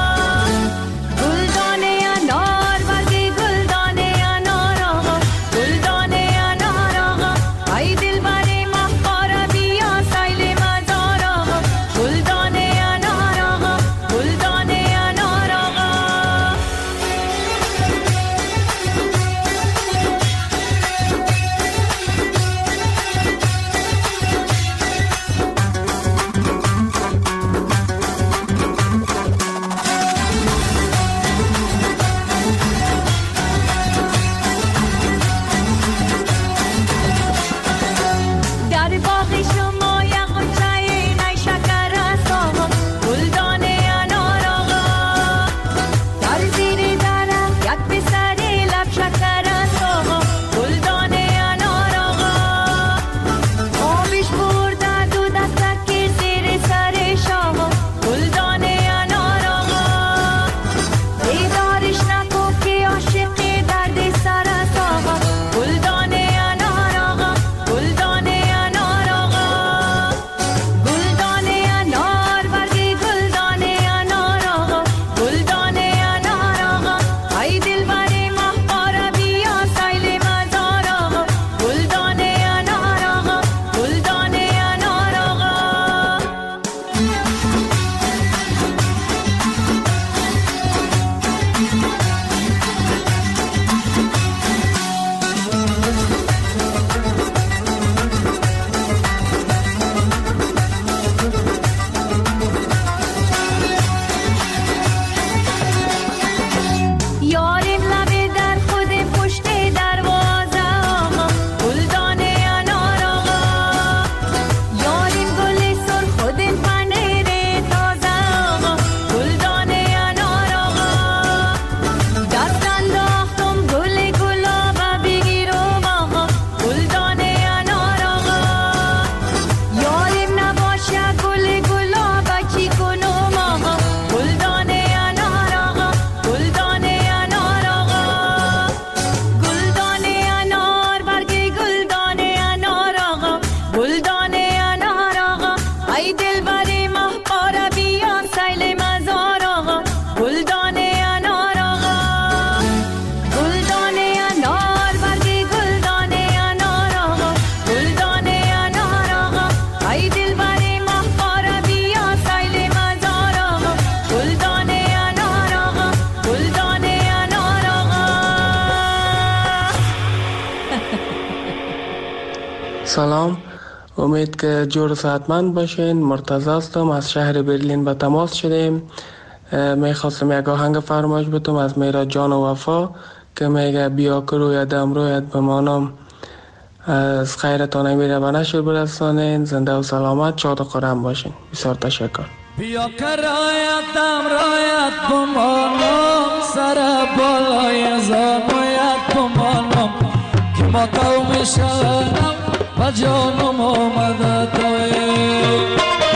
سلام، امید که جور و صحتمند باشین. مرتضی هستم، از شهر برلین به تماس شدیم. میخواستم یک آهنگ فرمایش بتم از میرا جان و وفا که میگه بیا که رویدم رویت بمانم. از خیرتان میره به نشر برسانین. زنده و سلامت، شاد و خرم باشین. بسیار تشکر. بیا که رویتم رویت بمانم، سر بالای زانویت بمانم، که ما تو میشنم و جانم آمده توی.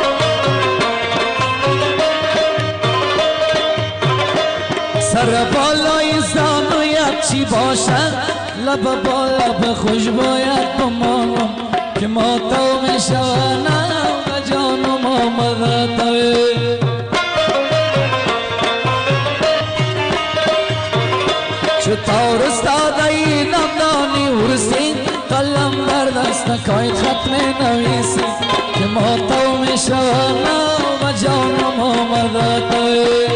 سر بالای زانویت چی باشد، لب با لب خوشبویت بمانم، که ما تو میشنم و جانم آمده توی. چطور استاده ای نمدانی ورسی، قلم در دست نکای خط می نویسی، که ما تو می شوانم و جانم آمده توی.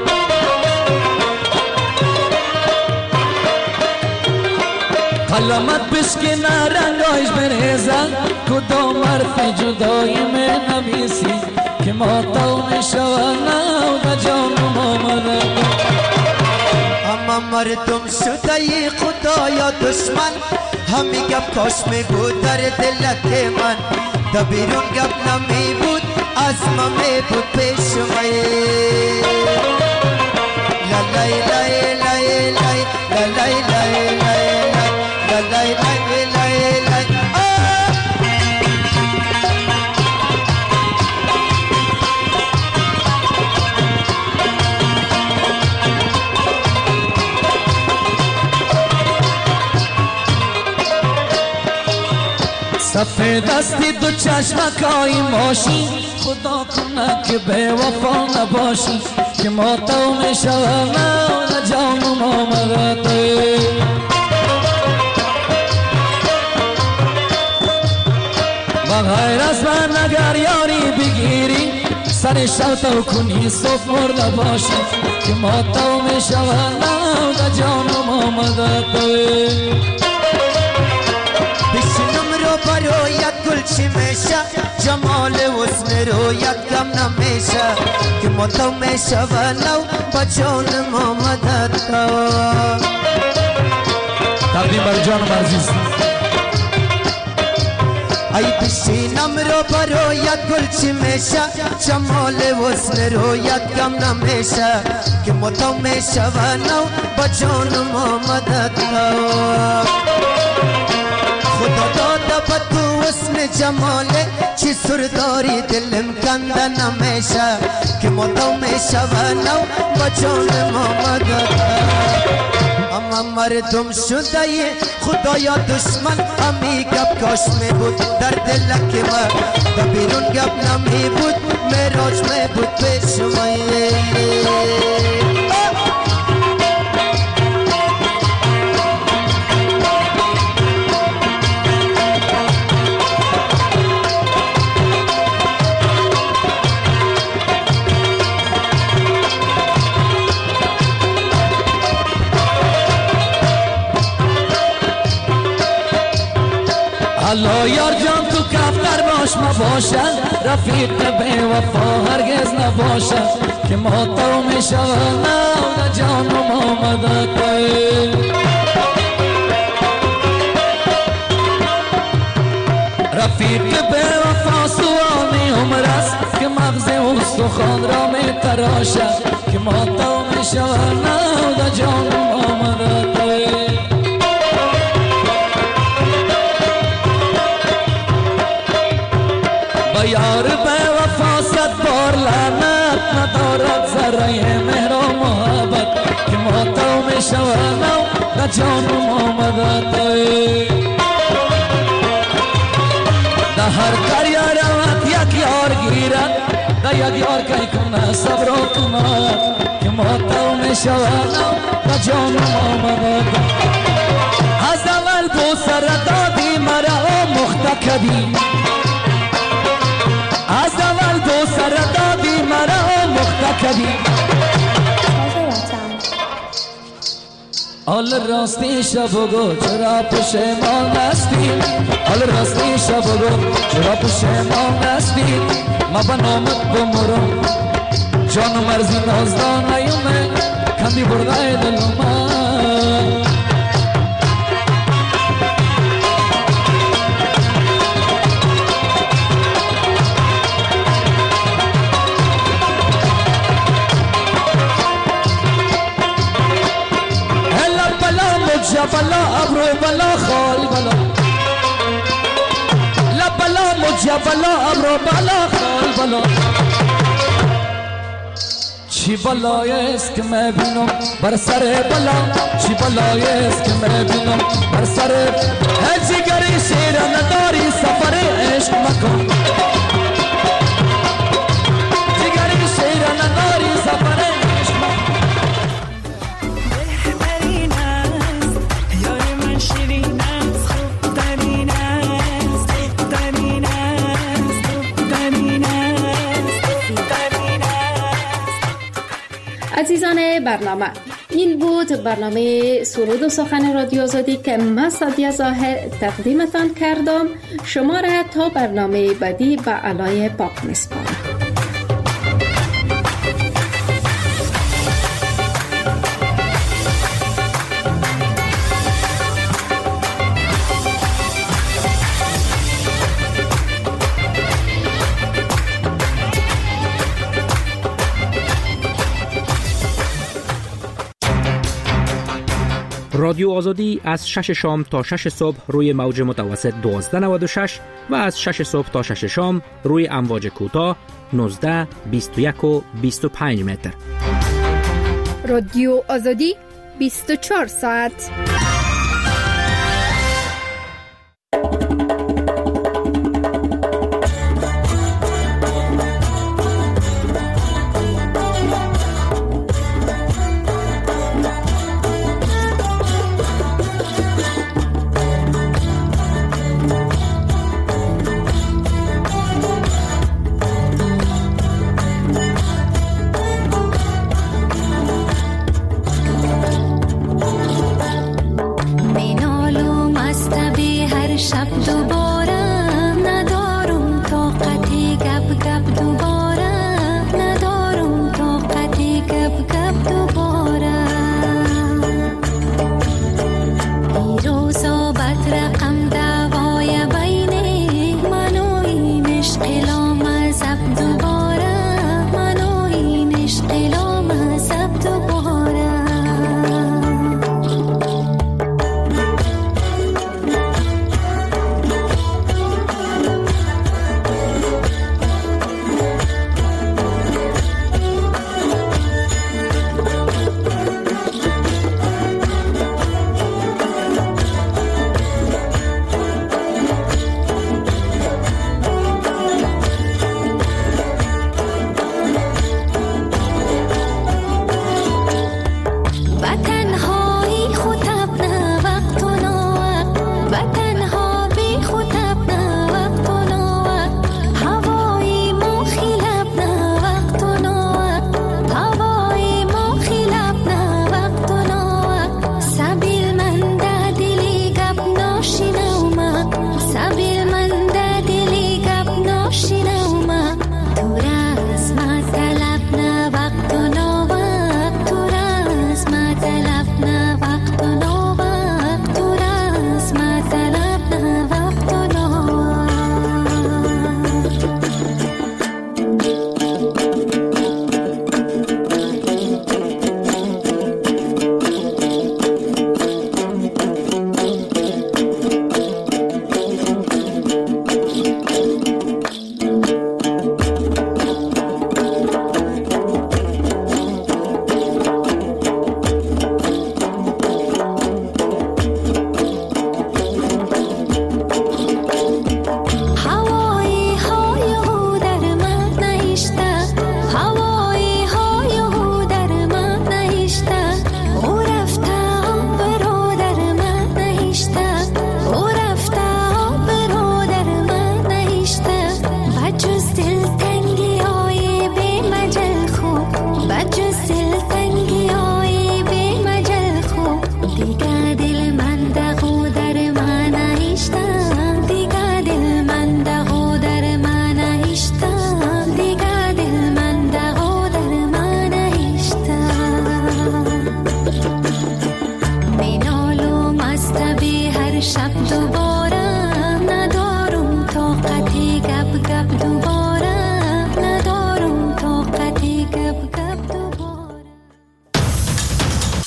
قلمت بشکنه رنگایش بریزن، کدام حرف جدایی می نویسی، که ما تو می شوانم و جانم آمده توی. اما مردم شده ی خدایا دشمن، همی گپ کاش می بود در دلت من، دا بیرون گپ نمی بود از ما می بود پیش مای. لالای لای لای لای لالای لای لای لالای لای لای لای. سفید دستی دو چشمکای ماشی، خدا کنه که به وفا نباشی، که ما تو میشوم و جانم آمده توی. و غیر از من اگر یاری بگیری، سر شو تو کنی صبح مرده باشی، که ما تو میشوم و جانم آمده توی. برایت گل چی میشه، جمال حسن رویت کم نمیشه، که ما تو میشه و نو با جانم آمده تو. تقدیم بر جانم عزیز. ای بشینم رو برایت گل چی میشه، جمال حسن رویت کم نمیشه، که ما تو میشه و نو با جانم آمده تو. خدا داده با تو حسن جماله، چی سر داری دلم کنده نمیشه، که ما تو میشه و نو با جانم آمده. اما مردم شده ی خدایا دشمن، همی گپ کاش می بود در دلک من، دا بیرون گپ نمی بود میراج می بود پیش من. الله یار جان تو کفتر باش مباشد، رفیق به وفا هرگز نباشد، که ما تو میشوم و جانم آمده توی. رفیق به وفا سوانی عمر است، که مغز استخوان را می تراشد، که ما تو میشوم و جانم آمده توی. یار به وفا صد بار لعنت، ندارد ذره مهر و محبت، که ما تو میشوم و جانم آمده توی. در هر دریا روت یک یار گیرد، در یک یار کی کنه صبر و کنات، که ما تو میشوم و جانم آمده توی. از اول بوسه دادی مرا مختکدی، از اول دو سر دادی مرا مختکدی. حال راستی شب و گو چرا پشیمان هستی حال راستی شب و گو چرا پشیمان هستی ما بنامت بمرم جان مرزی نازدان ایومه کمی برده دلومه بلا ابرو بلا خال بلا لا بلا مجا بلا ابرو بلا خال بلا چی بلای است که من بینم بر سر بلا چی بلای است که من بینم بر سر هجگری شیر نداری سفر عشق مکن جگری شیر نداری سفر عشق مکن عزیزان برنامه، این بود برنامه سرود و سخن رادیو آزادی که من سادیه ظاهر تقدیمتان کردم. شما را تا برنامه بعدی به علای پاک میسپارم. رادیو آزادی از شش شام تا شش صبح روی موج متوسط دوازده نود و شش و از شش صبح تا شش شام روی امواج کوتاه نوزده، بیست و یک و بیست و پنج متر. رادیو آزادی بیست و چهار ساعت. شب